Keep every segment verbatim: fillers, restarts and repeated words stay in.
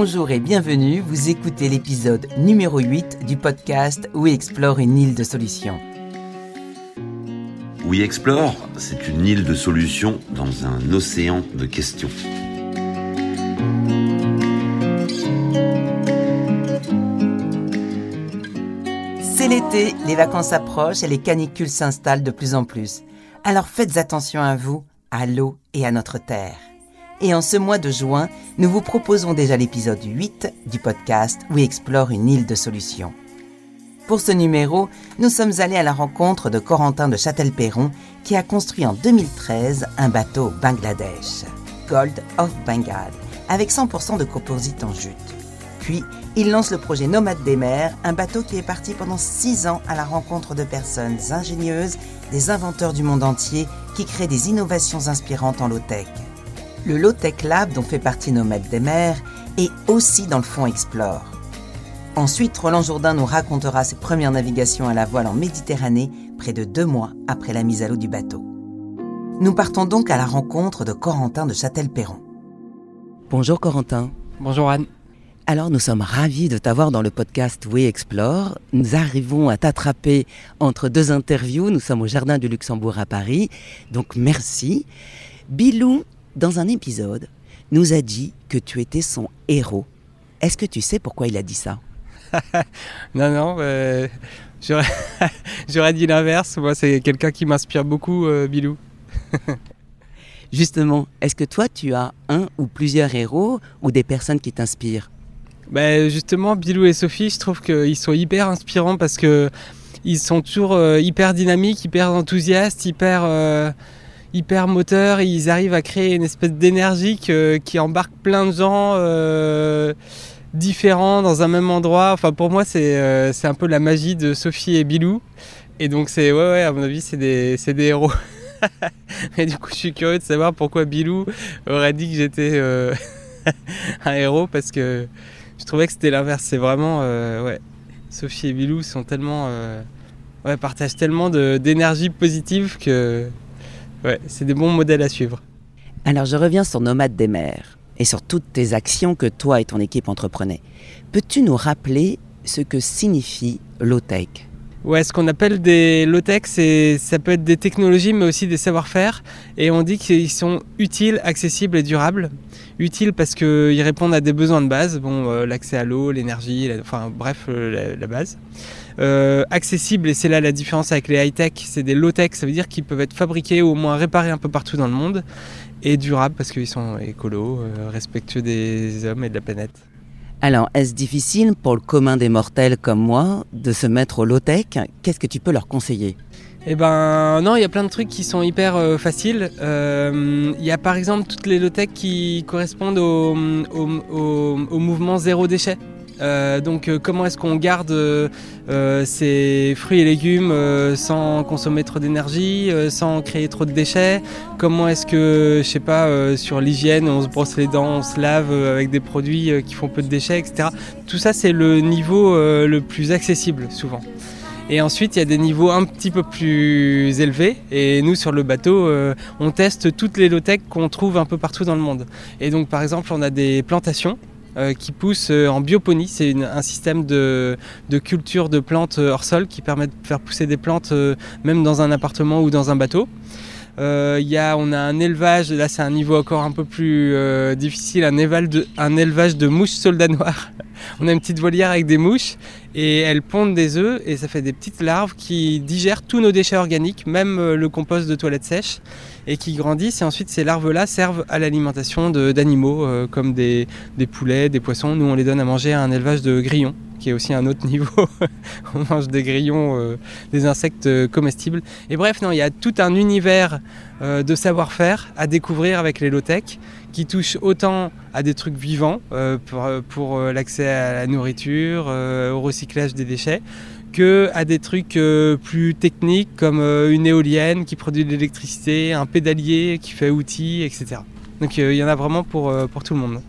Bonjour et bienvenue, vous écoutez l'épisode numéro huit du podcast We Explore une île de solutions. We Explore, c'est une île de solutions dans un océan de questions. C'est l'été, les vacances approchent et les canicules s'installent de plus en plus. Alors faites attention à vous, à l'eau et à notre terre. Et en ce mois de juin, nous vous proposons déjà l'épisode huit du podcast We Explore une île de solutions. Pour ce numéro, nous sommes allés à la rencontre de Corentin de Châtel-Perron qui a construit en deux mille treize un bateau au Bangladesh, Gold of Bengal, avec cent pour cent de composite en jute. Puis, il lance le projet Nomade des mers, un bateau qui est parti pendant six ans à la rencontre de personnes ingénieuses, des inventeurs du monde entier qui créent des innovations inspirantes en low-tech. Le Low-Tech Lab dont fait partie Nomade des mers est aussi dans le Fonds Explore. Ensuite, Roland Jourdain nous racontera ses premières navigations à la voile en Méditerranée, près de deux mois après la mise à l'eau du bateau. Nous partons donc à la rencontre de Corentin de Châtel-Perron. Bonjour Corentin. Bonjour Anne. Alors nous sommes ravis de t'avoir dans le podcast We Explore. Nous arrivons à t'attraper entre deux interviews. Nous sommes au Jardin du Luxembourg à Paris, donc merci. Bilou, dans un épisode, nous a dit que tu étais son héros. Est-ce que tu sais pourquoi il a dit ça ? Non, non, euh, j'aurais, j'aurais dit l'inverse. Moi, c'est quelqu'un qui m'inspire beaucoup, euh, Bilou. Justement, est-ce que toi, tu as un ou plusieurs héros ou des personnes qui t'inspirent ? Ben, justement, Bilou et Sophie, je trouve qu'ils sont hyper inspirants parce qu'ils sont toujours euh, hyper dynamiques, hyper enthousiastes, hyper... Euh, hyper moteur, ils arrivent à créer une espèce d'énergie que, qui embarque plein de gens euh, différents dans un même endroit. Enfin, pour moi, c'est, euh, c'est un peu la magie de Sophie et Bilou. Et donc, c'est, ouais, ouais, à mon avis, c'est des, c'est des héros. Mais du coup, je suis curieux de savoir pourquoi Bilou aurait dit que j'étais euh, un héros, parce que je trouvais que c'était l'inverse. C'est vraiment, euh, ouais, Sophie et Bilou sont tellement, euh, ouais, partagent tellement de, d'énergie positive que... Ouais, c'est des bons modèles à suivre. Alors je reviens sur Nomade des mers et sur toutes tes actions que toi et ton équipe entreprenaient. Peux-tu nous rappeler ce que signifie low-tech ? Ouais, ce qu'on appelle des low-tech, c'est, ça peut être des technologies mais aussi des savoir-faire. Et on dit qu'ils sont utiles, accessibles et durables. Utiles parce qu'ils répondent à des besoins de base, bon, euh, l'accès à l'eau, l'énergie, la, enfin bref, euh, la, la base. Euh, accessible, et c'est là la différence avec les high-tech, c'est des low-tech, ça veut dire qu'ils peuvent être fabriqués ou au moins réparés un peu partout dans le monde, et durables parce qu'ils sont écolos, euh, respectueux des hommes et de la planète. Alors, est-ce difficile pour le commun des mortels comme moi de se mettre au low-tech ? Qu'est-ce que tu peux leur conseiller ? Eh ben non, il y a plein de trucs qui sont hyper euh, faciles. Il euh, y a par exemple toutes les low-tech qui correspondent au, au, au, au mouvement zéro déchet. Euh, donc euh, comment est-ce qu'on garde euh, euh, ces fruits et légumes euh, sans consommer trop d'énergie, euh, sans créer trop de déchets ? Comment est-ce que, je sais pas, euh, sur l'hygiène, on se brosse les dents, on se lave euh, avec des produits euh, qui font peu de déchets, et cetera. Tout ça, c'est le niveau euh, le plus accessible souvent. Et ensuite, il y a des niveaux un petit peu plus élevés. Et nous, sur le bateau, euh, on teste toutes les low-tech qu'on trouve un peu partout dans le monde. Et donc, par exemple, on a des plantations euh, qui poussent en bioponie. C'est une, un système de, de culture de plantes hors sol qui permet de faire pousser des plantes euh, même dans un appartement ou dans un bateau. Euh, y a, on a un élevage, là c'est un niveau encore un peu plus euh, difficile, un élevage, de, un élevage de mouches soldats noirs. On a une petite volière avec des mouches et elles pondent des œufs et ça fait des petites larves qui digèrent tous nos déchets organiques, même euh, le compost de toilette sèche, et qui grandissent. Et ensuite ces larves-là servent à l'alimentation de, d'animaux euh, comme des, des poulets, des poissons. Nous on les donne à manger à un élevage de grillons, qui est aussi un autre niveau. On mange des grillons, euh, des insectes euh, comestibles. Et bref, non, il y a tout un univers euh, de savoir-faire à découvrir avec les low-tech, qui touche autant à des trucs vivants euh, pour, pour euh, l'accès à la nourriture, euh, au recyclage des déchets, que à des trucs euh, plus techniques comme euh, une éolienne qui produit de l'électricité, un pédalier qui fait outils, et cetera. Donc euh, il y en a vraiment pour, euh, pour tout le monde.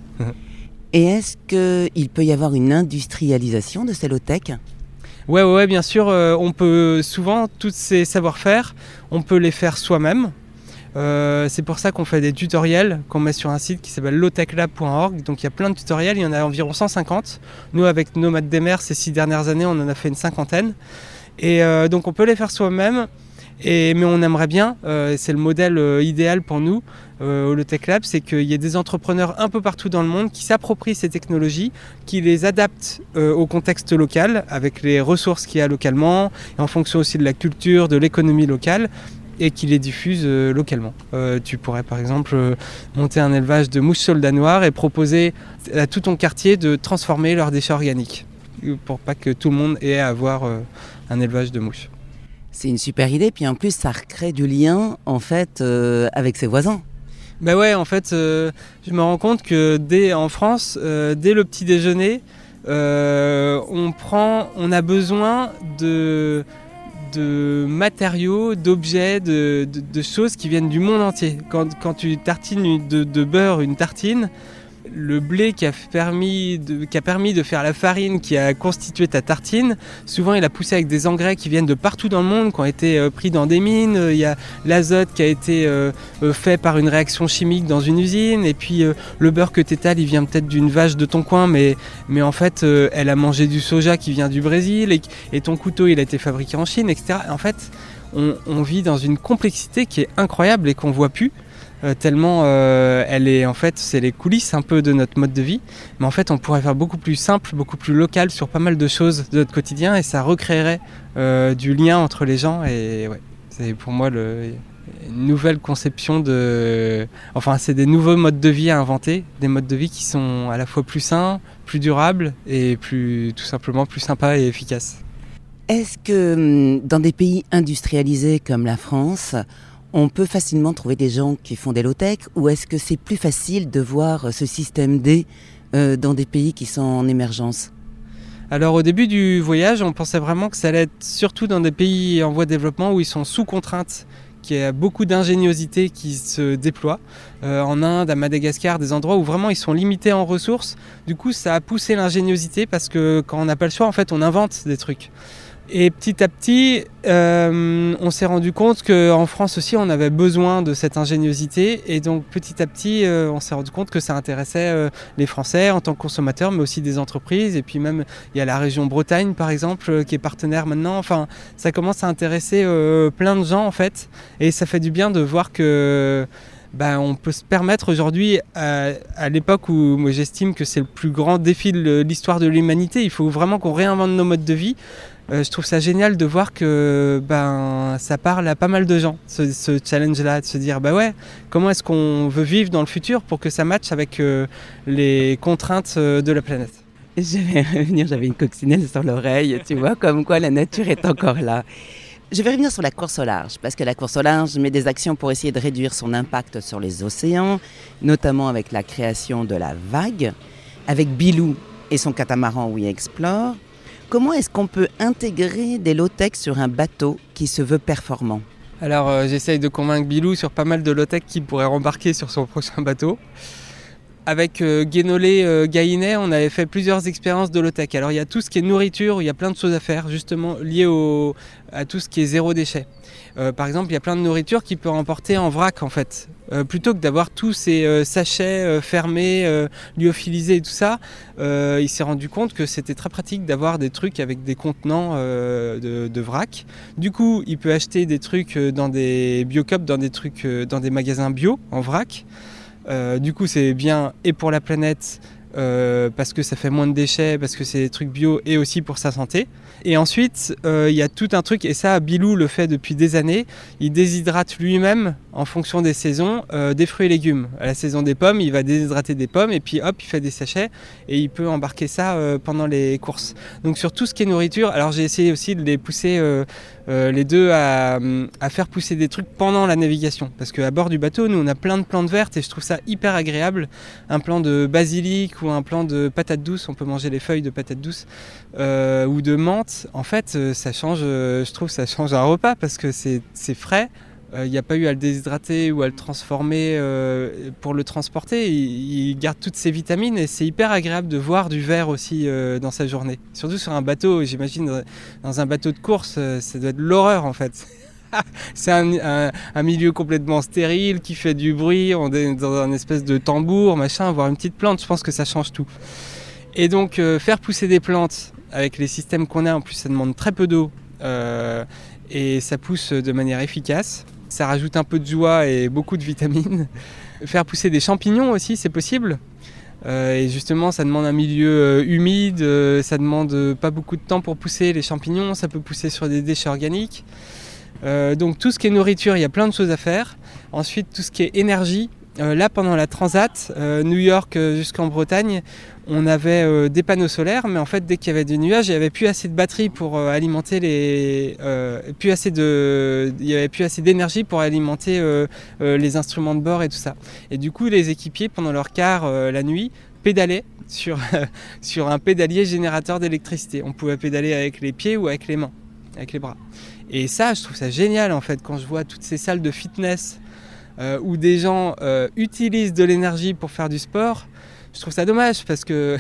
Et est-ce qu'il peut y avoir une industrialisation de ces low-tech ? Ouais, ouais, ouais, bien sûr. Euh, on peut souvent, tous ces savoir-faire, on peut les faire soi-même. Euh, c'est pour ça qu'on fait des tutoriels qu'on met sur un site qui s'appelle low tech lab point org. Donc il y a plein de tutoriels, il y en a environ cent cinquante. Nous, avec Nomades des mers, ces six dernières années, on en a fait une cinquantaine. Et euh, donc on peut les faire soi-même. Et, mais on aimerait bien, euh, c'est le modèle euh, idéal pour nous euh, au Low Tech Lab, c'est qu'il y ait des entrepreneurs un peu partout dans le monde qui s'approprient ces technologies, qui les adaptent euh, au contexte local, avec les ressources qu'il y a localement, et en fonction aussi de la culture, de l'économie locale, et qui les diffusent euh, localement. Euh, tu pourrais par exemple euh, monter un élevage de mouches soldats noirs et proposer à tout ton quartier de transformer leurs déchets organiques, pour pas que tout le monde ait à avoir euh, un élevage de mouches. C'est une super idée, puis en plus ça recrée du lien en fait euh, avec ses voisins. Ben ouais, en fait, euh, je me rends compte que dès en France, euh, dès le petit déjeuner, euh, on prend, on a besoin de de matériaux, d'objets, de, de, de choses qui viennent du monde entier. Quand, quand tu tartines de, de beurre une tartine, le blé qui a, permis de, qui a permis de faire la farine qui a constitué ta tartine, souvent il a poussé avec des engrais qui viennent de partout dans le monde, qui ont été euh, pris dans des mines. Il y a l'azote qui a été euh, fait par une réaction chimique dans une usine, et puis euh, le beurre que t'étales, il vient peut-être d'une vache de ton coin, mais, mais en fait euh, elle a mangé du soja qui vient du Brésil, et, et ton couteau il a été fabriqué en Chine, et cetera. En fait, on, on vit dans une complexité qui est incroyable et qu'on voit plus. Euh, tellement euh, elle est en fait c'est les coulisses un peu de notre mode de vie, mais en fait on pourrait faire beaucoup plus simple, beaucoup plus local sur pas mal de choses de notre quotidien, et ça recréerait euh, du lien entre les gens. Et ouais, c'est pour moi le, une nouvelle conception de, enfin c'est des nouveaux modes de vie à inventer, des modes de vie qui sont à la fois plus sains, plus durables et plus tout simplement plus sympas et efficaces. Est-ce que dans des pays industrialisés comme la France, on peut facilement trouver des gens qui font des low-tech, ou est-ce que c'est plus facile de voir ce système D euh, dans des pays qui sont en émergence ? Alors au début du voyage, on pensait vraiment que ça allait être surtout dans des pays en voie de développement où ils sont sous contrainte, qu'il y a beaucoup d'ingéniosité qui se déploie. Euh, en Inde, à Madagascar, des endroits où vraiment ils sont limités en ressources. Du coup, ça a poussé l'ingéniosité parce que quand on n'a pas le choix, en fait, on invente des trucs. Et petit à petit, euh, on s'est rendu compte qu'en France aussi, on avait besoin de cette ingéniosité. Et donc, petit à petit, euh, on s'est rendu compte que ça intéressait euh, les Français en tant que consommateurs, mais aussi des entreprises. Et puis même, il y a la région Bretagne, par exemple, euh, qui est partenaire maintenant. Enfin, ça commence à intéresser euh, plein de gens, en fait. Et ça fait du bien de voir que... Ben, on peut se permettre aujourd'hui, à, à l'époque où moi, j'estime que c'est le plus grand défi de l'histoire de l'humanité, il faut vraiment qu'on réinvente nos modes de vie. Euh, je trouve ça génial de voir que ben, ça parle à pas mal de gens, ce, ce challenge-là, de se dire bah ouais, comment est-ce qu'on veut vivre dans le futur pour que ça matche avec euh, les contraintes euh, de la planète. Je vais revenir, j'avais une coccinelle sur l'oreille, tu vois, comme quoi la nature est encore là. Je vais revenir sur la course au large, parce que la course au large met des actions pour essayer de réduire son impact sur les océans, notamment avec la création de la vague, avec Bilou et son catamaran We Explore. Comment est-ce qu'on peut intégrer des low-tech sur un bateau qui se veut performant ? Alors euh, j'essaye de convaincre Bilou sur pas mal de low-tech qui pourrait rembarquer sur son prochain bateau. Avec euh, Guénolé euh, Gaïnet, on avait fait plusieurs expériences de low-tech. Alors il y a tout ce qui est nourriture, il y a plein de choses à faire, justement liées au, à tout ce qui est zéro déchet. Euh, par exemple, il y a plein de nourriture qui peut emporter en vrac en fait. Euh, plutôt que d'avoir tous ces euh, sachets euh, fermés, euh, lyophilisés et tout ça, euh, il s'est rendu compte que c'était très pratique d'avoir des trucs avec des contenants euh, de, de vrac. Du coup, il peut acheter des trucs dans des biocups, dans des trucs, euh, dans des magasins bio en vrac. Euh, du coup, c'est bien et pour la planète euh, parce que ça fait moins de déchets, parce que c'est des trucs bio, et aussi pour sa santé. Et ensuite, il euh, y a tout un truc, et ça, Bilou le fait depuis des années. Il déshydrate lui-même, en fonction des saisons, euh, des fruits et légumes. À la saison des pommes, il va déshydrater des pommes, et puis hop, il fait des sachets, et il peut embarquer ça euh, pendant les courses. Donc sur tout ce qui est nourriture, alors j'ai essayé aussi de les pousser euh, euh, les deux à, à faire pousser des trucs pendant la navigation. Parce qu'à bord du bateau, nous, on a plein de plantes vertes, et je trouve ça hyper agréable. Un plant de basilic ou un plant de patate douce, on peut manger les feuilles de patate douce, euh, ou de menthe. En fait, ça change, je trouve ça change un repas parce que c'est, c'est frais. Il euh, n'y a pas eu à le déshydrater ou à le transformer euh, pour le transporter. Il, il garde toutes ses vitamines, et c'est hyper agréable de voir du vert aussi euh, dans sa journée. Surtout sur un bateau, j'imagine dans un bateau de course, ça doit être l'horreur en fait. C'est un, un, un milieu complètement stérile qui fait du bruit, on est dans un espèce de tambour, machin, voir une petite plante, je pense que ça change tout. Et donc euh, faire pousser des plantes avec les systèmes qu'on a, en plus ça demande très peu d'eau euh, et ça pousse de manière efficace. Ça rajoute un peu de joie et beaucoup de vitamines. Faire pousser des champignons aussi, c'est possible. Euh, et justement, ça demande un milieu euh, humide, euh, ça demande euh, pas beaucoup de temps pour pousser les champignons, ça peut pousser sur des déchets organiques. Euh, donc tout ce qui est nourriture, il y a plein de choses à faire. Ensuite, tout ce qui est énergie. Euh, là, pendant la Transat, euh, New York euh, jusqu'en Bretagne, on avait euh, des panneaux solaires, mais en fait, dès qu'il y avait des nuages, il n'y avait plus assez de batterie pour euh, alimenter les, euh, plus assez de, il y avait plus assez d'énergie pour alimenter euh, euh, les instruments de bord et tout ça. Et du coup, les équipiers, pendant leur quart euh, la nuit, pédalaient sur sur un pédalier générateur d'électricité. On pouvait pédaler avec les pieds ou avec les mains, avec les bras. Et ça, je trouve ça génial en fait, quand je vois toutes ces salles de fitness. Euh, où des gens euh, utilisent de l'énergie pour faire du sport, je trouve ça dommage parce que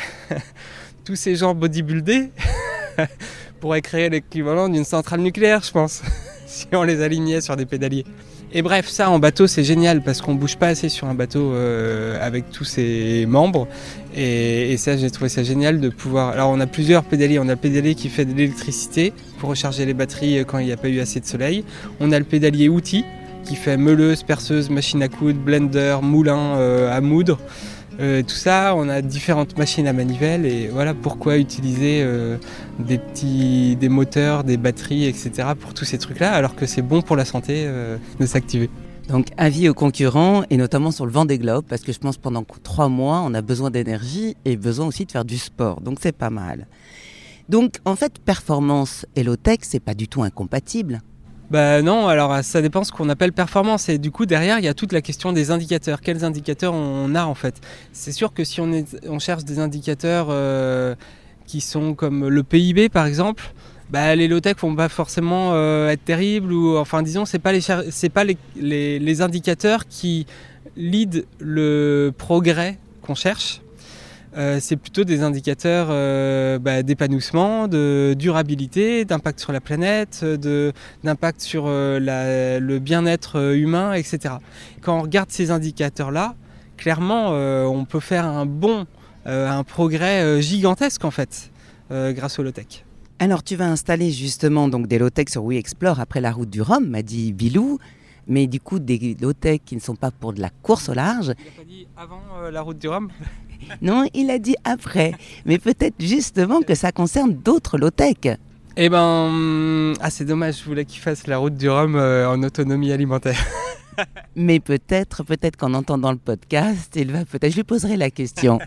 tous ces gens bodybuildés pourraient créer l'équivalent d'une centrale nucléaire, je pense, si on les alignait sur des pédaliers. Et bref, ça en bateau c'est génial parce qu'on ne bouge pas assez sur un bateau euh, avec tous ses membres et, et ça j'ai trouvé ça génial de pouvoir... Alors on a plusieurs pédaliers, on a le pédalier qui fait de l'électricité pour recharger les batteries quand il n'y a pas eu assez de soleil, on a le pédalier outil qui fait meuleuse, perceuse, machine à coudre, blender, moulin euh, à moudre. Euh, tout ça, on a différentes machines à manivelle et voilà pourquoi utiliser euh, des petits des moteurs, des batteries, et cetera pour tous ces trucs-là, alors que c'est bon pour la santé euh, de s'activer. Donc avis aux concurrents et notamment sur le Vendée Globe parce que je pense que pendant trois mois, on a besoin d'énergie et besoin aussi de faire du sport. Donc c'est pas mal. Donc en fait, performance et low-tech, c'est pas du tout incompatible. Bah non, alors ça dépend ce qu'on appelle performance et du coup derrière il y a toute la question des indicateurs. Quels indicateurs on a en fait ? C'est sûr que si on, est, on cherche des indicateurs euh, qui sont comme le P I B par exemple, bah les low-tech vont pas forcément euh, être terribles ou enfin disons c'est pas les c'est pas les, les, les indicateurs qui lead le progrès qu'on cherche. Euh, c'est plutôt des indicateurs euh, bah, d'épanouissement, de durabilité, d'impact sur la planète, de, d'impact sur euh, la, le bien-être humain, et cetera. Quand on regarde ces indicateurs-là, clairement, euh, on peut faire un bond, euh, un progrès euh, gigantesque en fait, euh, grâce au low-tech. Alors tu vas installer justement donc, des low-tech sur WeExplore après la route du Rhum, m'a dit Bilou. Mais du coup, des low-tech qui ne sont pas pour de la course au large. Il n'a pas dit avant euh, la route du Rhum ? Non, il a dit après. Mais peut-être justement que ça concerne d'autres low-tech. Eh ben, ah c'est dommage, je voulais qu'il fasse la route du Rhum euh, en autonomie alimentaire. Mais peut-être, peut-être qu'en entendant le podcast, il va peut-être. Je lui poserai la question.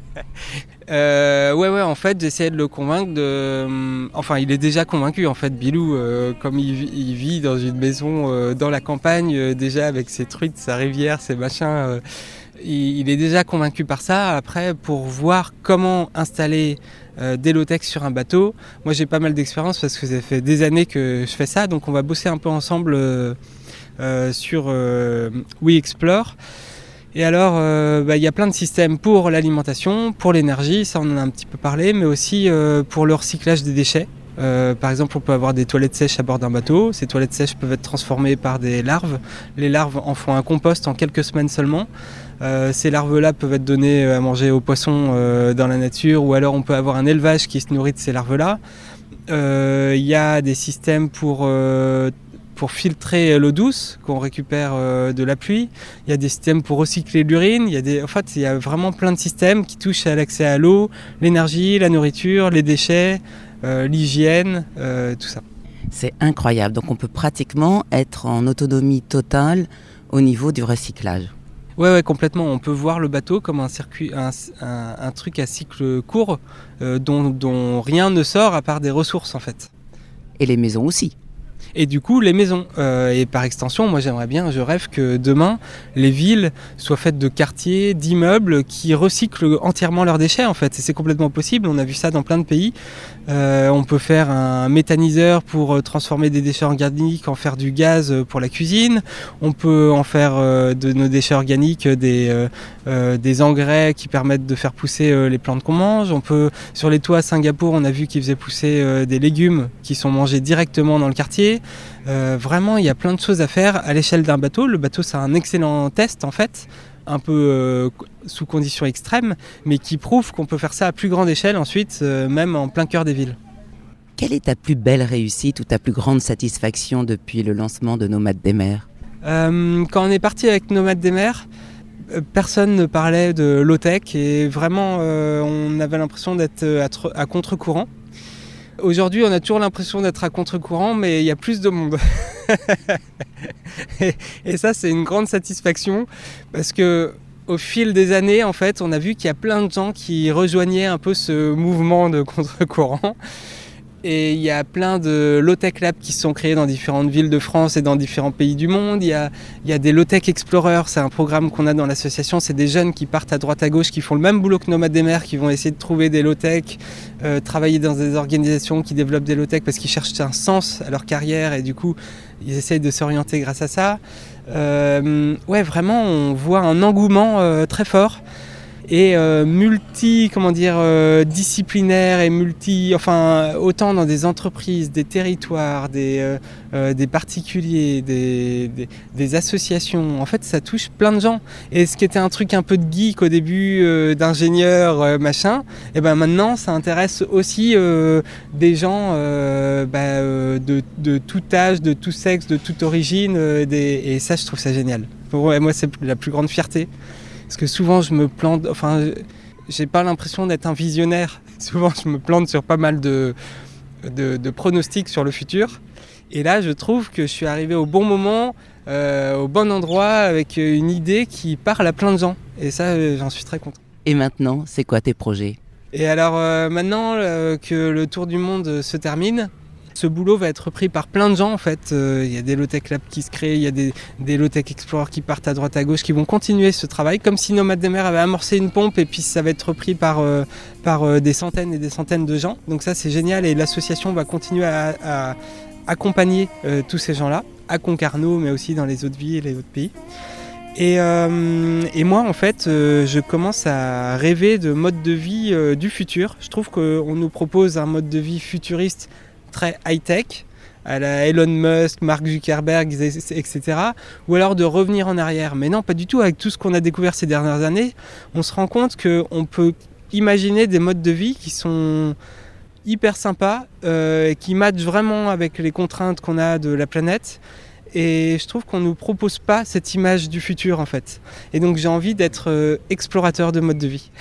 euh, ouais, ouais. En fait, j'essayais de le convaincre de. Enfin, il est déjà convaincu. En fait, Bilou, euh, comme il, il vit dans une maison euh, dans la campagne, euh, déjà avec ses truites, sa rivière, ses machins. Euh, il, il est déjà convaincu par ça. Après, pour voir comment installer euh, des low-tech sur un bateau, moi j'ai pas mal d'expérience parce que ça fait des années que je fais ça. Donc, on va bosser un peu ensemble. Euh, Euh, sur euh, WeExplore. Et alors, euh, bah, y a plein de systèmes pour l'alimentation, pour l'énergie, ça on en a un petit peu parlé, mais aussi euh, pour le recyclage des déchets. Euh, par exemple, on peut avoir des toilettes sèches à bord d'un bateau. Ces toilettes sèches peuvent être transformées par des larves. Les larves en font un compost en quelques semaines seulement. Euh, ces larves-là peuvent être données à manger aux poissons euh, dans la nature, ou alors on peut avoir un élevage qui se nourrit de ces larves-là. Il euh, y a des systèmes pour... Euh, pour filtrer l'eau douce qu'on récupère euh, de la pluie. Il y a des systèmes pour recycler l'urine. Il y a des, en fait, il y a vraiment plein de systèmes qui touchent à l'accès à l'eau, l'énergie, la nourriture, les déchets, euh, l'hygiène, euh, tout ça. C'est incroyable. Donc on peut pratiquement être en autonomie totale au niveau du recyclage. Ouais, ouais, complètement. On peut voir le bateau comme un circuit, un, un, un truc à cycle court euh, dont, dont rien ne sort à part des ressources en fait. Et les maisons aussi. Et du coup, les maisons. Euh, et par extension, moi j'aimerais bien, je rêve que demain, les villes soient faites de quartiers, d'immeubles qui recyclent entièrement leurs déchets en fait. Et c'est complètement possible, on a vu ça dans plein de pays. Euh, on peut faire un méthaniseur pour transformer des déchets organiques en faire du gaz pour la cuisine. On peut en faire euh, de nos déchets organiques des, euh, euh, des engrais qui permettent de faire pousser euh, les plantes qu'on mange. On peut, sur les toits à Singapour, on a vu qu'ils faisaient pousser euh, des légumes qui sont mangés directement dans le quartier. imaginer. Euh, vraiment, il y a plein de choses à faire à l'échelle d'un bateau. Le bateau, c'est un excellent test en fait, un peu euh, sous conditions extrêmes, mais qui prouve qu'on peut faire ça à plus grande échelle ensuite, euh, même en plein cœur des villes. Quelle est ta plus belle réussite ou ta plus grande satisfaction depuis le lancement de Nomades des mers ? euh, Quand on est parti avec Nomades des mers, personne ne parlait de low-tech et vraiment euh, on avait l'impression d'être à, à contre-courant. Aujourd'hui on a toujours l'impression d'être à contre-courant, mais il y a plus de monde. et, et ça c'est une grande satisfaction parce que au fil des années en fait on a vu qu'il y a plein de gens qui rejoignaient un peu ce mouvement de contre-courant. Et il y a plein de low-tech labs qui se sont créés dans différentes villes de France et dans différents pays du monde. Il y a, il y a des low-tech explorers, c'est un programme qu'on a dans l'association. C'est des jeunes qui partent à droite à gauche, qui font le même boulot que Nomades des mers, qui vont essayer de trouver des low-tech, euh, travailler dans des organisations qui développent des low-tech parce qu'ils cherchent un sens à leur carrière et du coup, ils essayent de s'orienter grâce à ça. Euh, ouais, vraiment, on voit un engouement euh, très fort. Et euh, multi, comment dire, euh, disciplinaire et multi, enfin, autant dans des entreprises, des territoires, des, euh, euh, des particuliers, des, des, des associations. En fait, ça touche plein de gens. Et ce qui était un truc un peu de geek au début, euh, d'ingénieur, euh, machin, et ben maintenant, ça intéresse aussi euh, des gens euh, bah, euh, de, de tout âge, de tout sexe, de toute origine. Euh, des, et ça, je trouve ça génial. Pour moi, moi, c'est la plus grande fierté. Parce que souvent je me plante, enfin j'ai pas l'impression d'être un visionnaire. Souvent je me plante sur pas mal de, de, de pronostics sur le futur. Et là je trouve que je suis arrivé au bon moment, euh, au bon endroit, avec une idée qui parle à plein de gens. Et ça euh, j'en suis très content. Et maintenant, c'est quoi tes projets ? Et alors euh, maintenant euh, que le tour du monde se termine, ce boulot va être repris par plein de gens en fait. Euh, il y a des low-tech labs qui se créent, il y a des, des low-tech explorers qui partent à droite à gauche, qui vont continuer ce travail, comme si Nomades des mers avait amorcé une pompe et puis ça va être repris par, euh, par euh, des centaines et des centaines de gens. Donc ça c'est génial et l'association va continuer à, à accompagner euh, tous ces gens-là, à Concarneau mais aussi dans les autres villes et les autres pays. Et, euh, et moi en fait euh, je commence à rêver de mode de vie euh, du futur. Je trouve qu'on nous propose un mode de vie futuriste très high-tech, à la Elon Musk, Mark Zuckerberg, et cetera. Ou alors de revenir en arrière. Mais non, pas du tout. Avec tout ce qu'on a découvert ces dernières années, on se rend compte qu'on peut imaginer des modes de vie qui sont hyper sympas, euh, qui matchent vraiment avec les contraintes qu'on a de la planète. Et je trouve qu'on ne nous propose pas cette image du futur, en fait. Et donc j'ai envie d'être euh, explorateur de mode de vie.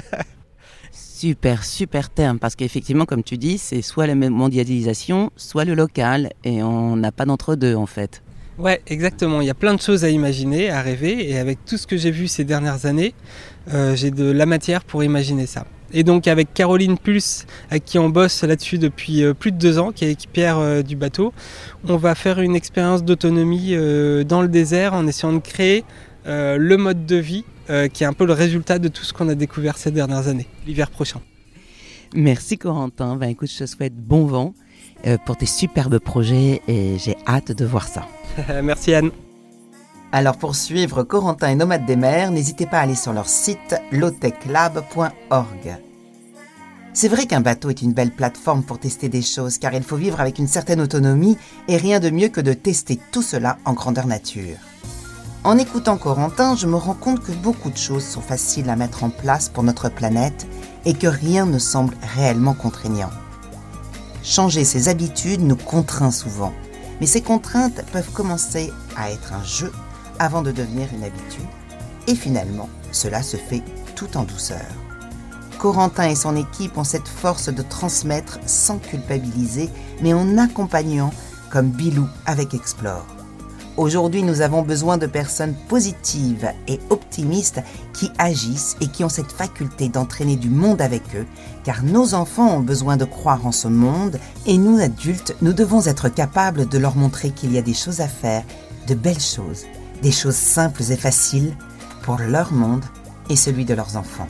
Super, super terme, parce qu'effectivement, comme tu dis, c'est soit la mondialisation, soit le local, et on n'a pas d'entre-deux en fait. Ouais, exactement. Il y a plein de choses à imaginer, à rêver, et avec tout ce que j'ai vu ces dernières années, euh, j'ai de la matière pour imaginer ça. Et donc avec Caroline Pulse, avec qui on bosse là-dessus depuis euh, plus de deux ans, qui est équipière euh, du bateau, on va faire une expérience d'autonomie euh, dans le désert en essayant de créer euh, le mode de vie Euh, qui est un peu le résultat de tout ce qu'on a découvert ces dernières années, l'hiver prochain. Merci Corentin, ben, écoute, je te souhaite bon vent euh, pour tes superbes projets et j'ai hâte de voir ça. Merci Anne. Alors pour suivre Corentin et Nomades des mers, n'hésitez pas à aller sur leur site low tech lab point org. C'est vrai qu'un bateau est une belle plateforme pour tester des choses car il faut vivre avec une certaine autonomie et rien de mieux que de tester tout cela en grandeur nature. En écoutant Corentin, je me rends compte que beaucoup de choses sont faciles à mettre en place pour notre planète et que rien ne semble réellement contraignant. Changer ses habitudes nous contraint souvent, mais ces contraintes peuvent commencer à être un jeu avant de devenir une habitude, et finalement, cela se fait tout en douceur. Corentin et son équipe ont cette force de transmettre sans culpabiliser, mais en accompagnant, comme Bilou avec Explore. Aujourd'hui, nous avons besoin de personnes positives et optimistes qui agissent et qui ont cette faculté d'entraîner du monde avec eux, car nos enfants ont besoin de croire en ce monde et nous, adultes, nous devons être capables de leur montrer qu'il y a des choses à faire, de belles choses, des choses simples et faciles pour leur monde et celui de leurs enfants.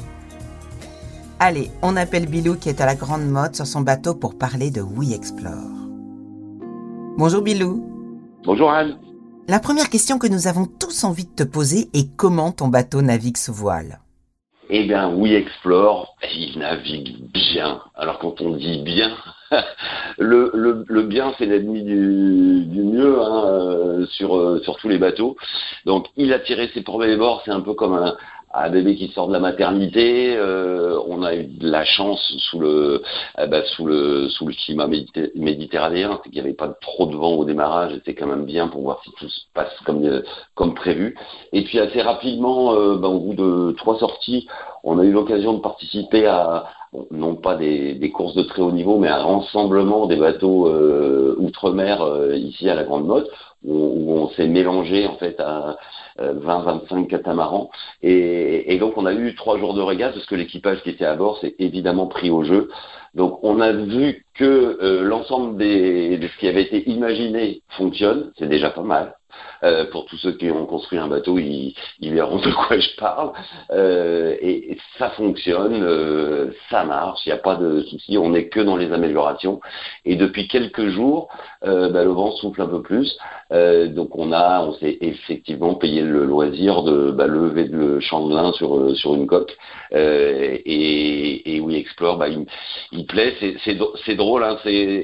Allez, on appelle Bilou qui est à la grande mode sur son bateau pour parler de We Explore. Bonjour Bilou. Bonjour Anne. La première question que nous avons tous envie de te poser est comment ton bateau navigue sous voile ? Eh bien, We Explore, il navigue bien. Alors quand on dit bien, le, le, le bien, c'est l'ennemi du, du mieux hein, euh, sur, euh, sur tous les bateaux. Donc, il a tiré ses premiers bords, c'est un peu comme un, un bébé qui sort de la maternité. Euh, on a eu de la chance sous le, eh ben, sous le, sous le climat méditer- méditerranéen, c'est qu'il n'y avait pas trop de vent au démarrage, c'était quand même bien pour voir si tout se passe comme, euh, comme prévu. Et puis assez rapidement, euh, ben, au bout de trois sorties, on a eu l'occasion de participer à, bon, non pas des, des courses de très haut niveau, mais un rassemblement des bateaux euh, outre-mer euh, ici à la Grande Motte, où, où on s'est mélangé en fait à euh, vingt à vingt-cinq catamarans. Et, et donc on a eu trois jours de régate parce que l'équipage qui était à bord s'est évidemment pris au jeu. Donc on a vu que euh, l'ensemble des, de ce qui avait été imaginé fonctionne, c'est déjà pas mal. Euh, pour tous ceux qui ont construit un bateau, ils, ils verront de quoi je parle. Euh, et, et ça fonctionne, euh, ça marche, il n'y a pas de souci, on n'est que dans les améliorations. Et depuis quelques jours, euh, bah, le vent souffle un peu plus. Euh, donc on a, on s'est effectivement payé le loisir de bah, lever le chandelin sur sur une coque. Euh, et, et We Explore, bah, il, il plaît, c'est, c'est, c'est drôle, hein, c'est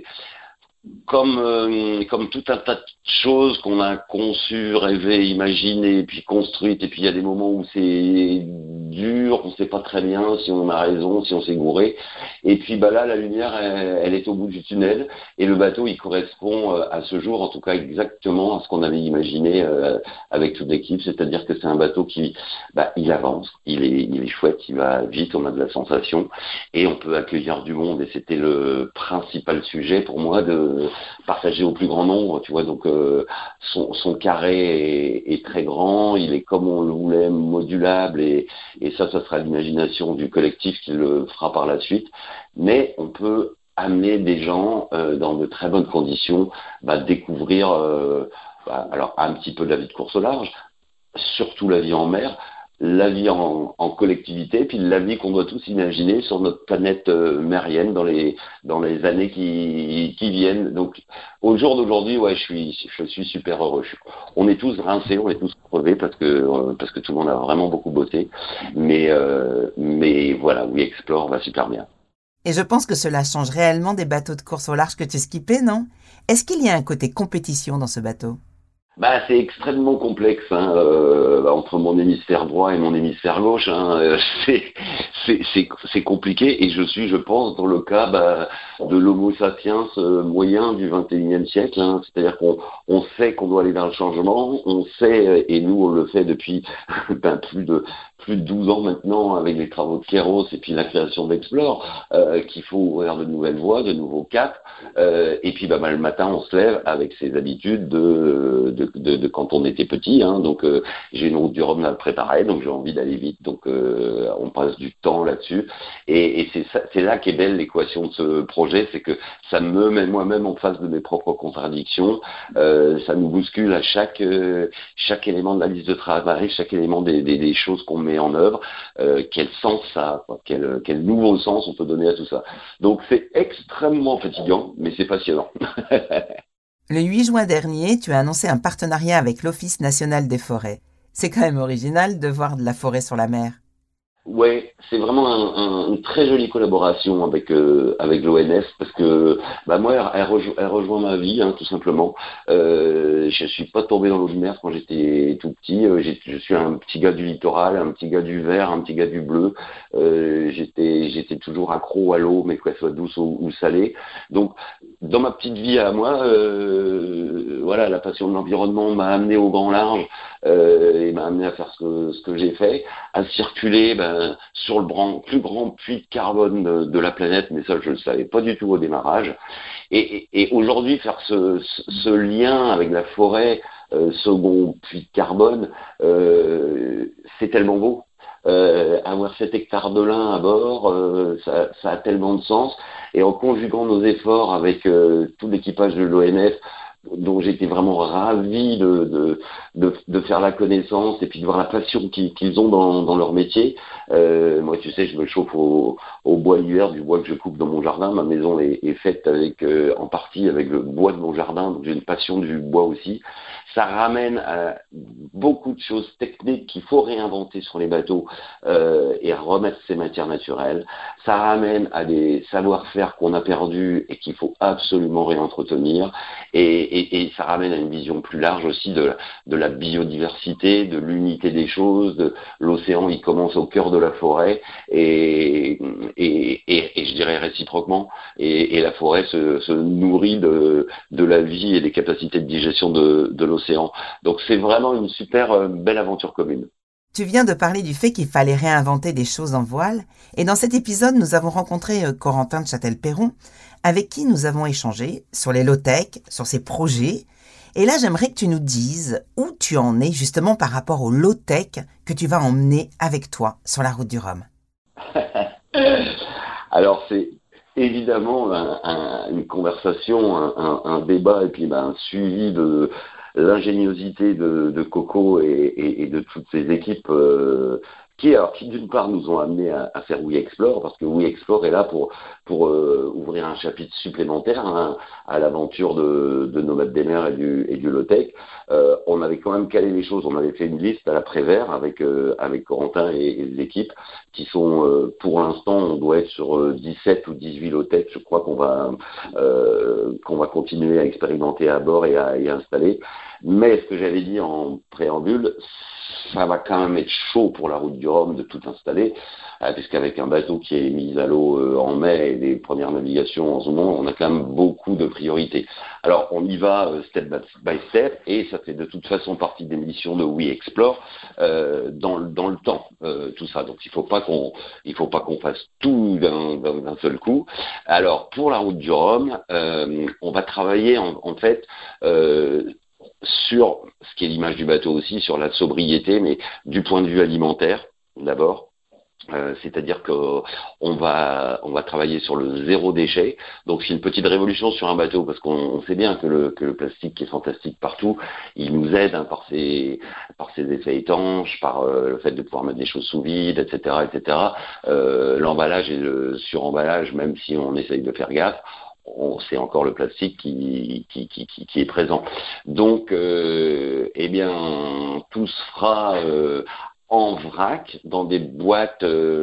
comme euh, comme tout un tas de choses qu'on a conçues, rêvées, imaginées, puis construites, et puis il y a des moments où c'est dur, on ne sait pas très bien si on a raison, si on s'est gouré, et puis bah là la lumière elle, elle est au bout du tunnel, et le bateau il correspond euh, à ce jour, en tout cas exactement à ce qu'on avait imaginé euh, avec toute l'équipe, c'est-à-dire que c'est un bateau qui bah il avance, il est il est chouette, il va vite, on a de la sensation, et on peut accueillir du monde, et c'était le principal sujet pour moi de partager au plus grand nombre, tu vois, donc euh, son, son carré est, est très grand, il est comme on le voulait, modulable, et, et ça, ça sera l'imagination du collectif qui le fera par la suite, mais on peut amener des gens euh, dans de très bonnes conditions, bah, découvrir euh, bah, alors un petit peu de la vie de course au large, surtout la vie en mer, la vie en, en collectivité, puis la vie qu'on doit tous imaginer sur notre planète euh, mérienne dans les dans les années qui qui viennent. Donc au jour d'aujourd'hui, ouais, je suis je suis super heureux. Je, on est tous rincés, on est tous crevés parce que euh, parce que tout le monde a vraiment beaucoup bossé. Mais euh, mais voilà, We Explore va super bien. Et je pense que cela change réellement des bateaux de course au large que tu skippais, non? Est-ce qu'il y a un côté compétition dans ce bateau? Bah, c'est extrêmement complexe hein, euh, entre mon hémisphère droit et mon hémisphère gauche. Hein, euh, c'est, c'est, c'est, c'est compliqué et je suis, je pense, dans le cas bah, de l'Homo sapiens euh, moyen du vingt et unième siècle. Hein, c'est-à-dire qu'on on sait qu'on doit aller vers le changement, on sait, et nous on le fait depuis ben, plus de plus de douze ans maintenant avec les travaux de Kéros et puis la création d'Explore, euh, qu'il faut ouvrir de nouvelles voies, de nouveaux caps. Euh, et puis bah, bah, le matin on se lève avec ses habitudes de, de, de, de quand on était petit. Hein, donc euh, j'ai une route du Rhum à préparer, donc j'ai envie d'aller vite. Donc euh, on passe du temps là-dessus. Et, et c'est, ça, c'est là qu'est belle l'équation de ce projet, c'est que ça me met moi-même en face de mes propres contradictions. Euh, ça nous bouscule à chaque euh, chaque élément de la liste de travail, chaque élément des, des, des choses qu'on met en œuvre, euh, quel sens ça a, quoi, quel, quel nouveau sens on peut donner à tout ça. Donc c'est extrêmement fatigant, mais c'est passionnant. Le huit juin dernier, tu as annoncé un partenariat avec l'Office national des forêts. C'est quand même original de voir de la forêt sur la mer. Ouais, c'est vraiment un, un, une très jolie collaboration avec euh, avec l'O N F parce que bah moi elle, elle, rejo- elle rejoint ma vie hein, tout simplement. Euh, je suis pas tombé dans l'eau de mer quand j'étais tout petit. Euh, j'ai, je suis un petit gars du littoral, un petit gars du vert, un petit gars du bleu. Euh, j'étais j'étais toujours accro à l'eau, mais qu'elle soit douce ou, ou salée. Donc dans ma petite vie à moi, euh, voilà, la passion de l'environnement m'a amené au grand large euh, et m'a amené à faire ce que ce que j'ai fait, à circuler. Ben, sur le grand, plus grand puits de carbone de, de la planète, mais ça je ne le savais pas du tout au démarrage. Et, et, et aujourd'hui faire ce, ce, ce lien avec la forêt, euh, second puits de carbone, euh, c'est tellement beau. Euh, avoir sept hectares de lin à bord, euh, ça, ça a tellement de sens. Et en conjuguant nos efforts avec euh, tout l'équipage de l'O N F, dont j'étais vraiment ravi de, de, de, de faire la connaissance et puis de voir la passion qu'ils, qu'ils ont dans, dans leur métier. Euh, moi, tu sais, je me chauffe au, au bois l'hiver, du bois que je coupe dans mon jardin. Ma maison est, est faite avec, euh, en partie avec le bois de mon jardin, donc j'ai une passion du bois aussi. ça ramène à beaucoup de choses techniques qu'il faut réinventer sur les bateaux euh, et remettre ces matières naturelles. Ça ramène à des savoir-faire qu'on a perdus et qu'il faut absolument réentretenir. Et, et, et ça ramène à une vision plus large aussi de la, de la biodiversité, de l'unité des choses. De, l'océan, il commence au cœur de la forêt et, et, et, et je dirais réciproquement. Et, et la forêt se, se nourrit de, de la vie et des capacités de digestion de, de l'océan. Donc c'est vraiment une super euh, belle aventure commune. Tu viens de parler du fait qu'il fallait réinventer des choses en voile, et dans cet épisode, nous avons rencontré euh, Corentin de Châtel-Perron, avec qui nous avons échangé sur les low-tech, sur ses projets. Et là, j'aimerais que tu nous dises où tu en es justement par rapport aux low-tech que tu vas emmener avec toi sur la route du Rhum. Alors c'est évidemment un, un, une conversation, un, un, un débat et puis ben, un suivi de l'ingéniosité de, de Coco et, et, et de toutes ces équipes euh, qui, alors, qui d'une part nous ont amenés à, à faire We Explore, parce que We Explore est là pour, pour euh, ouvrir un chapitre supplémentaire hein, à l'aventure de, de Nomades des mers et du, et du low-tech. Euh, on avait quand même calé les choses, on avait fait une liste à l'après-vert avec, euh, avec Corentin et, et les équipes qui sont, euh, pour l'instant, on doit être sur euh, dix-sept ou dix-huit low-tech, je crois qu'on va, euh, qu'on va continuer à expérimenter à bord et à y installer. Mais ce que j'avais dit en préambule, ça va quand même être chaud pour la route du Rhum de tout installer, euh, puisqu'avec un bateau qui est mis à l'eau euh, en mai et des premières navigations en ce moment, on a quand même beaucoup de priorités. Alors on y va euh, step by step et ça fait de toute façon partie des missions de We Explore euh, dans, dans le temps, euh, tout ça. Donc il faut pas qu'on, il faut pas qu'on fasse tout d'un, d'un, d'un seul coup. Alors pour la route du Rhum, euh, on va travailler en, en fait. Euh, sur ce qui est l'image du bateau aussi, sur la sobriété, mais du point de vue alimentaire d'abord. Euh, c'est-à-dire qu'on va on va travailler sur le zéro déchet. Donc c'est une petite révolution sur un bateau parce qu'on on sait bien que le que le plastique qui est fantastique partout, il nous aide hein, par ses par ses effets étanches, par euh, le fait de pouvoir mettre des choses sous vide, et cetera, et cetera. Euh, l'emballage et le suremballage, même si on essaye de faire gaffe. On, c'est encore le plastique qui, qui, qui, qui, qui est présent. Donc, euh, eh bien, tout se fera euh, en vrac, dans des boîtes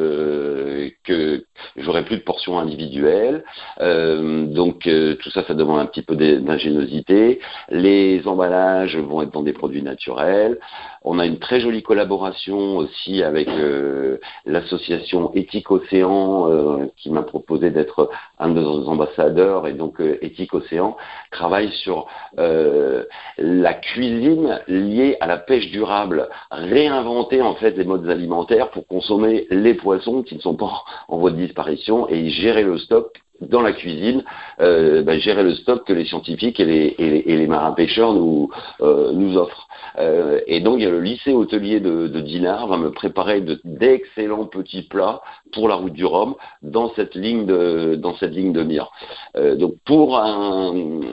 euh, que j'aurai plus de portions individuelles. Euh, donc, euh, tout ça, ça demande un petit peu d'ingéniosité. Les emballages vont être dans des produits naturels. On a une très jolie collaboration aussi avec euh, l'association Éthique Océan euh, qui m'a proposé d'être un de nos ambassadeurs et donc euh, Éthique Océan travaille sur euh, la cuisine liée à la pêche durable, réinventer en fait des modes alimentaires pour consommer les poissons qui ne sont pas en voie de disparition et gérer le stock dans la cuisine, euh, ben, gérer le stock que les scientifiques et les, et les, et les marins pêcheurs nous, euh, nous offrent. Euh, et donc, il y a le lycée hôtelier de, de Dinard va me préparer de, d'excellents petits plats pour la route du Rhum dans cette ligne de, dans cette ligne de mire. Euh, donc, pour un,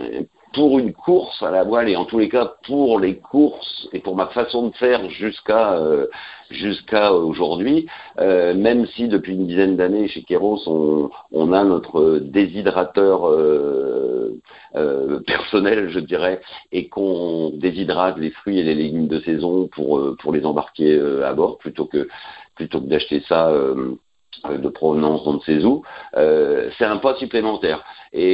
pour une course à la voile et en tous les cas pour les courses et pour ma façon de faire jusqu'à euh, jusqu'à aujourd'hui, euh, même si depuis une dizaine d'années chez Kéros on, on a notre déshydrateur euh, euh, personnel, je dirais, et qu'on déshydrate les fruits et les légumes de saison pour euh, pour les embarquer euh, à bord plutôt que plutôt que d'acheter ça euh, de provenance on ne sait où, euh, c'est un pas supplémentaire.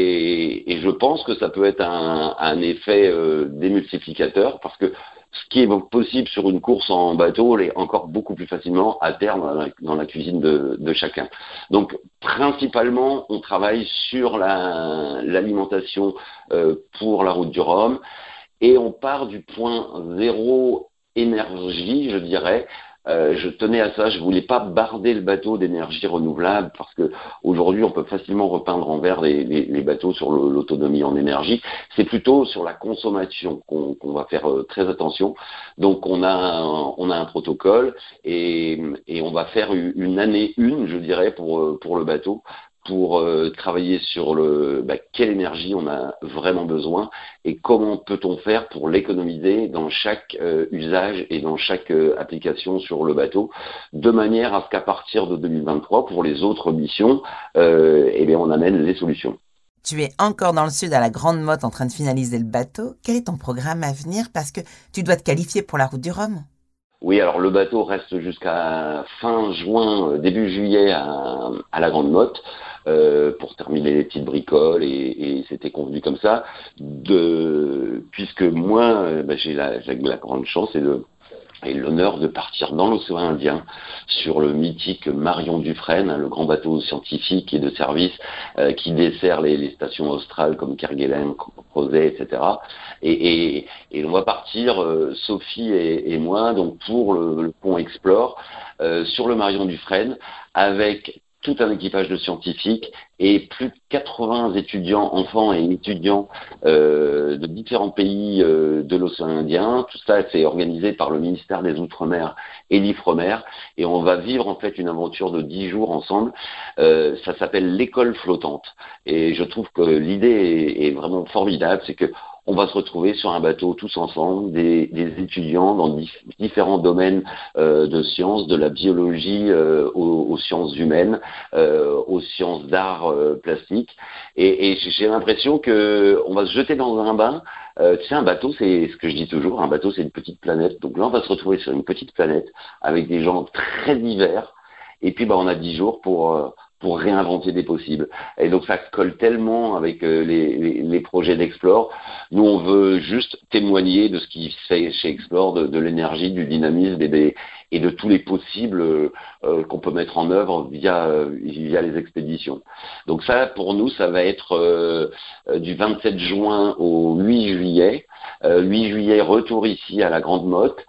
Et, et je pense que ça peut être un, un effet euh, démultiplicateur parce que ce qui est possible sur une course en bateau l'est encore beaucoup plus facilement à terme dans la, dans la cuisine de, de chacun. Donc principalement, on travaille sur la, l'alimentation euh, pour la route du Rhum et on part du point zéro énergie, je dirais. Euh, je tenais à ça, je voulais pas barder le bateau d'énergie renouvelable parce que aujourd'hui on peut facilement repeindre en vert les, les, les bateaux sur le, l'autonomie en énergie. C'est plutôt sur la consommation qu'on, qu'on va faire euh, très attention. Donc on a un, on a un protocole et, et on va faire une année une, je dirais, pour pour le bateau. pour euh, travailler sur le bah, quelle énergie on a vraiment besoin et comment peut-on faire pour l'économiser dans chaque euh, usage et dans chaque euh, application sur le bateau, de manière à ce qu'à partir de deux mille vingt-trois, pour les autres missions, euh, eh bien, on amène les solutions. Tu es encore dans le sud à la Grande Motte en train de finaliser le bateau. Quel est ton programme à venir? Parce que tu dois te qualifier pour la route du Rhum. Oui, alors le bateau reste jusqu'à fin juin, début juillet à, à la Grande Motte euh, pour terminer les petites bricoles et, et c'était convenu comme ça. De, puisque moi, euh, bah, j'ai, la, j'ai la grande chance et le et l'honneur de partir dans l'océan Indien sur le mythique Marion Dufresne, hein, le grand bateau scientifique et de service euh, qui dessert les, les stations australes comme Kerguelen, Crozet, et cetera. Et, et, et on va partir, euh, Sophie et, et moi, donc pour le, le pont Explore euh, sur le Marion Dufresne avec tout un équipage de scientifiques et plus de quatre-vingts étudiants, enfants et étudiants euh, de différents pays euh, de l'océan Indien. Tout ça, c'est organisé par le ministère des Outre-mer et l'Ifremer. Et on va vivre en fait une aventure de dix jours ensemble. Euh, ça s'appelle l'école flottante. Et je trouve que l'idée est, est vraiment formidable. C'est que on va se retrouver sur un bateau tous ensemble, des, des étudiants dans dif- différents domaines euh, de sciences, de la biologie euh, aux, aux sciences humaines, euh, aux sciences d'art euh, plastique. Et, et j'ai l'impression que on va se jeter dans un bain. Euh, tu sais, un bateau, c'est ce que je dis toujours, un bateau, c'est une petite planète. Donc là, on va se retrouver sur une petite planète avec des gens très divers. Et puis, bah, on a dix jours pour... Euh, pour réinventer des possibles. Et donc ça colle tellement avec euh, les, les, les projets d'Explore. Nous, on veut juste témoigner de ce qui se fait chez Explore, de, de l'énergie, du dynamisme et, des, et de tous les possibles euh, qu'on peut mettre en œuvre via, euh, via les expéditions. Donc ça, pour nous, ça va être euh, du vingt-sept juin au huit juillet. Euh, huit juillet, retour ici à la Grande Motte.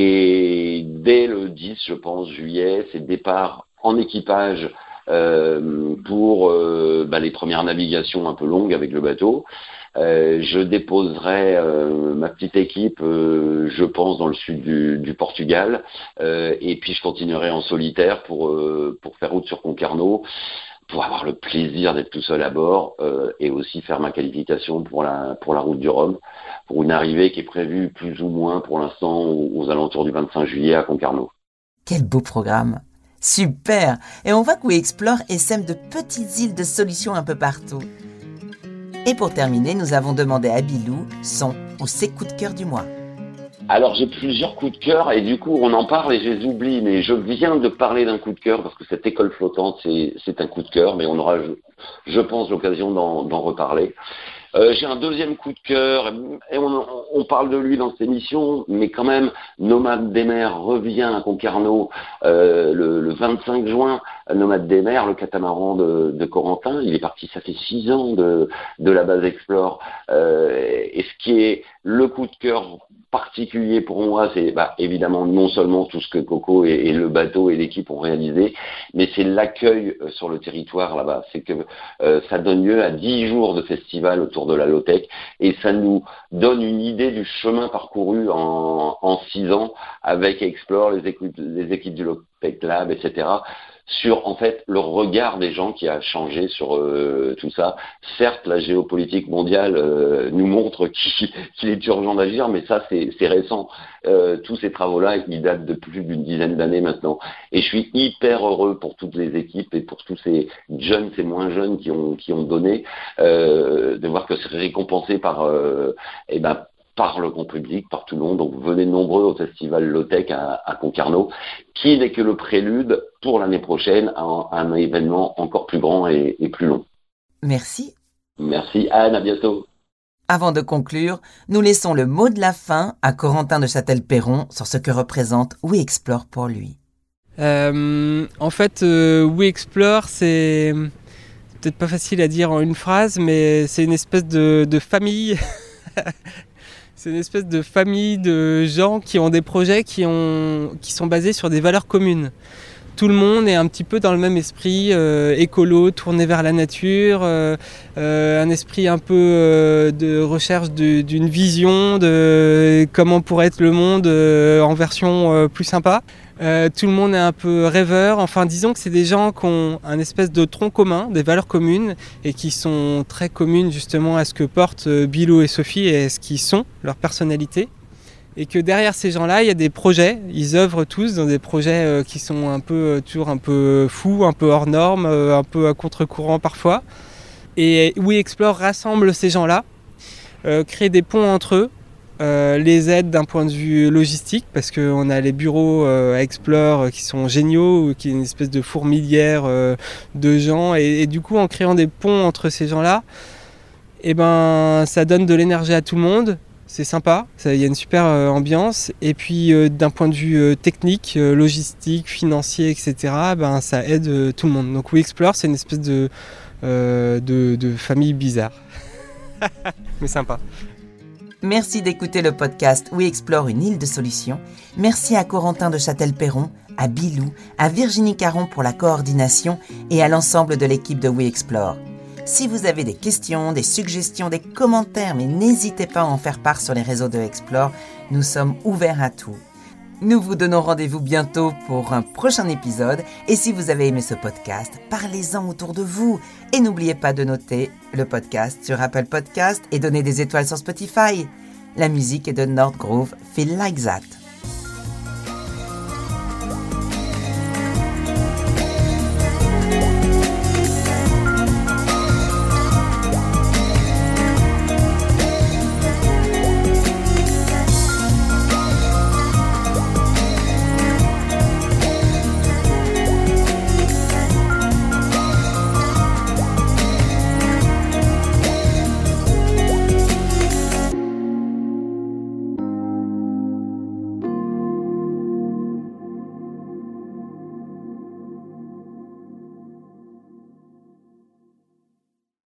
Et dès le dix, je pense, juillet, c'est départ en équipage Euh, pour euh, bah, les premières navigations un peu longues avec le bateau. Euh, je déposerai euh, ma petite équipe, euh, je pense, dans le sud du, du Portugal, euh, et puis je continuerai en solitaire pour euh, pour faire route sur Concarneau, pour avoir le plaisir d'être tout seul à bord euh, et aussi faire ma qualification pour la pour la route du Rhum, pour une arrivée qui est prévue plus ou moins pour l'instant aux, aux alentours du vingt-cinq juillet à Concarneau. Quel beau programme! Super! Et on voit que We Explore essaime de petites îles de solutions un peu partout. Et pour terminer, nous avons demandé à Bilou son ou ses coups de cœur du mois. Alors j'ai plusieurs coups de cœur et du coup on en parle et je les oublie, mais je viens de parler d'un coup de cœur parce que cette école flottante c'est, c'est un coup de cœur, mais on aura, je, je pense, l'occasion d'en, d'en reparler. Euh, j'ai un deuxième coup de cœur et on, on parle de lui dans cette émission, mais quand même, Nomade des mers revient à Concarneau euh, le, le vingt-cinq juin. Nomade des mers, le catamaran de, de Corentin, il est parti, ça fait six ans de, de la base Explore. Euh, et ce qui est le coup de cœur particulier pour moi, c'est bah, évidemment non seulement tout ce que Coco et, et le bateau et l'équipe ont réalisé, mais c'est l'accueil euh, sur le territoire là-bas. C'est que euh, ça donne lieu à dix jours de festival autour de la Lotec et ça nous donne une idée du chemin parcouru en, en six ans avec Explore, les équipes, les équipes du Lotec Lab, et cetera, sur en fait le regard des gens qui a changé sur euh, tout ça. Certes, la géopolitique mondiale euh, nous montre qu'il, qu'il est urgent d'agir, mais ça c'est, c'est récent. Euh, tous ces travaux-là, ils datent de plus d'une dizaine d'années maintenant. Et je suis hyper heureux pour toutes les équipes et pour tous ces jeunes, ces moins jeunes qui ont qui ont donné, euh, de voir que c'est récompensé par euh, eh ben par le grand public, par tout le monde. Donc venez nombreux au festival Lotec à, à Concarneau, qui n'est que le prélude pour l'année prochaine à un, à un événement encore plus grand et, et plus long. Merci. Merci Anne, à bientôt. Avant de conclure, nous laissons le mot de la fin à Corentin de Châtel-Perron sur ce que représente We Explore pour lui. Euh, en fait, euh, We Explore, c'est peut-être pas facile à dire en une phrase, mais c'est une espèce de, de famille. C'est une espèce de famille de gens qui ont des projets qui, ont, qui sont basés sur des valeurs communes. Tout le monde est un petit peu dans le même esprit euh, écolo, tourné vers la nature, euh, euh, un esprit un peu euh, de recherche de, d'une vision de comment pourrait être le monde euh, en version euh, plus sympa. Euh, tout le monde est un peu rêveur. Enfin, disons que c'est des gens qui ont un espèce de tronc commun, des valeurs communes, et qui sont très communes justement à ce que portent Bilou et Sophie et à ce qu'ils sont, leur personnalité. Et que derrière ces gens-là, il y a des projets. Ils œuvrent tous dans des projets euh, qui sont un peu, toujours un peu fous, un peu hors normes, euh, un peu à contre-courant parfois. Et We Explore rassemble ces gens-là, euh, crée des ponts entre eux, euh, les aide d'un point de vue logistique, parce qu'on a les bureaux euh, à Explore qui sont géniaux, qui est une espèce de fourmilière euh, de gens. Et, et du coup, en créant des ponts entre ces gens-là, eh ben, ça donne de l'énergie à tout le monde. C'est sympa, il y a une super euh, ambiance. Et puis euh, d'un point de vue euh, technique, euh, logistique, financier, et cetera, ben, ça aide euh, tout le monde. Donc We Explore, c'est une espèce de, euh, de, de famille bizarre. Mais sympa. Merci d'écouter le podcast We Explore une île de solutions. Merci à Corentin de Châtel-Perron, à Bilou, à Virginie Caron pour la coordination et à l'ensemble de l'équipe de We Explore. Si vous avez des questions, des suggestions, des commentaires, mais n'hésitez pas à en faire part sur les réseaux de Explore, nous sommes ouverts à tout. Nous vous donnons rendez-vous bientôt pour un prochain épisode et si vous avez aimé ce podcast, parlez-en autour de vous et n'oubliez pas de noter le podcast sur Apple Podcast et donner des étoiles sur Spotify. La musique est de Nordgroove Feel Like That.